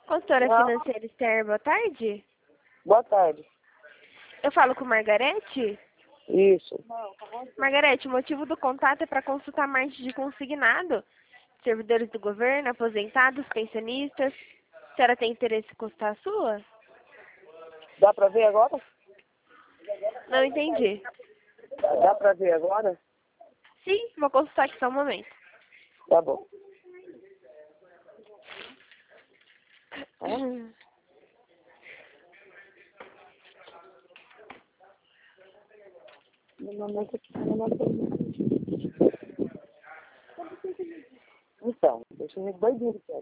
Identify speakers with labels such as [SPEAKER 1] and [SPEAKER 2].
[SPEAKER 1] Consultora
[SPEAKER 2] Não.
[SPEAKER 1] financeira Esther, boa tarde.
[SPEAKER 2] Boa tarde.
[SPEAKER 1] Eu falo com Margarete?
[SPEAKER 2] Isso.
[SPEAKER 1] Margarete, o motivo do contato é para consultar a margem de consignado. Servidores do governo, aposentados, pensionistas. A senhora tem interesse em consultar a sua?
[SPEAKER 2] Dá pra ver agora?
[SPEAKER 1] Não entendi.
[SPEAKER 2] Dá pra ver agora?
[SPEAKER 1] Sim, vou consultar aqui só um momento.
[SPEAKER 2] Tá bom. Então, deixa eu ver doidinho, cara.